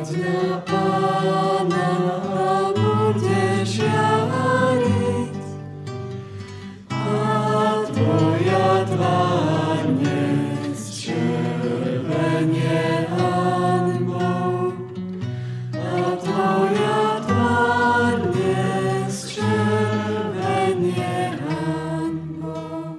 na Pána a bude žiariť, a tvoja tvár nezčervenie hanbou, a tvoja tvár nezčervenie hanbou.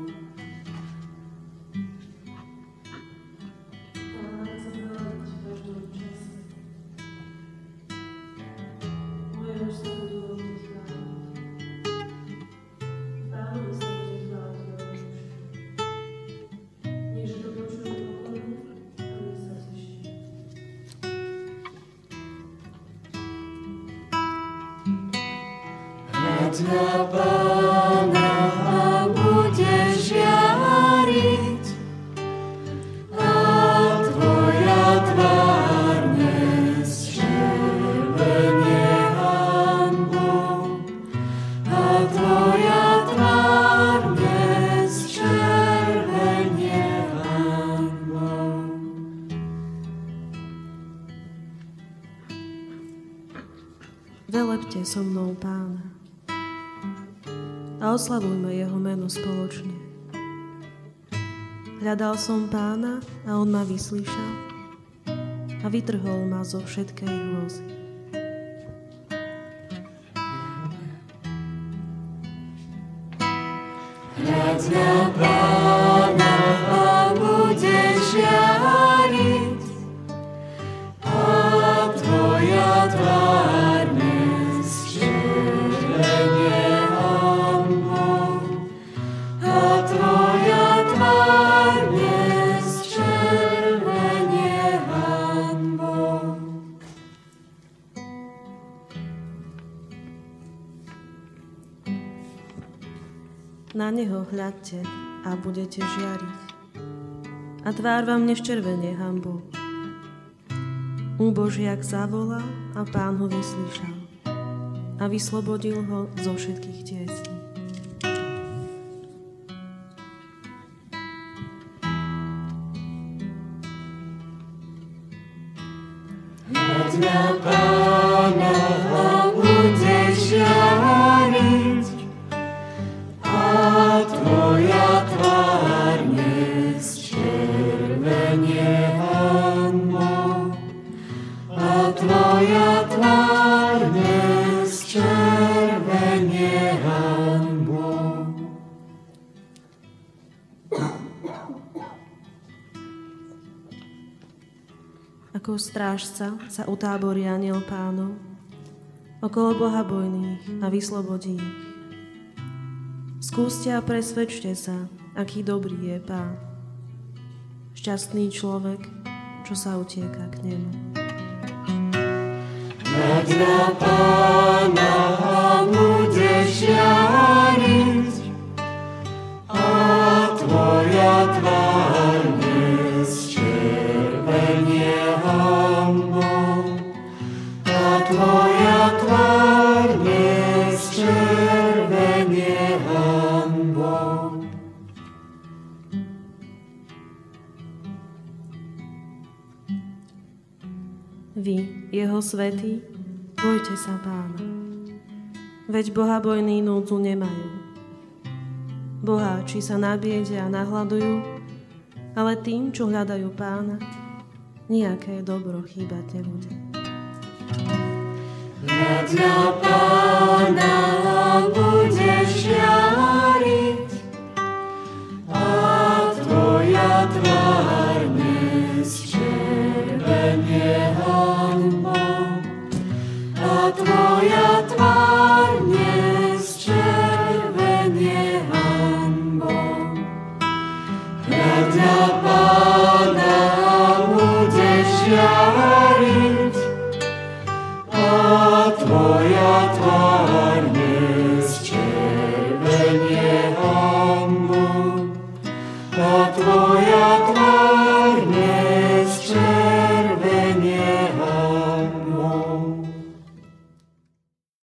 Na Pána a bude žiariť, a tvoja tvár nezčervenie hanbou, a tvoja tvár nezčervenie hanbou. Velepte so mnou Pána a oslavujme jeho meno spoločne. Hľadal som Pána a on ma vyslíšal a vytrhol ma zo všetkej hrôzy. Hľad na Pána a bude žiariť, a tvoja tvár nezčervenie hanbou, a tvoja tvár nezčervenie hanbou. Na neho hľadte a budete žiariť, a tvár vám neščervenie hanbou. Úbožiak zavolal a Pán ho vyslíšal a vyslobodil ho zo všetkých tiesní. Hľad na Pána a bude žiariť, a tvoja tvár nezčervenie hanbou, a tvoja tvár nezčervenie hanbou. Ako strážca sa utáborí anjel Pánov okolo bohabojných a vyslobodí ich. Skúste a presvedčte sa, aký dobrý je Pán. Šťastný človek, čo sa utieka k nemu. Hľad na Pána a bude žiariť, a tvoja tvár nezčervenie hanbou, a tvoja tvár nezčervenie hanbou. Vy, jeho svätí, bojte sa Pána. Veď bohabojní núdzu nemajú. Boháči sa na biede a nahľadujú, ale tým, čo hľadajú Pána, nejaké dobro chýbať nebude. Hľad na Pána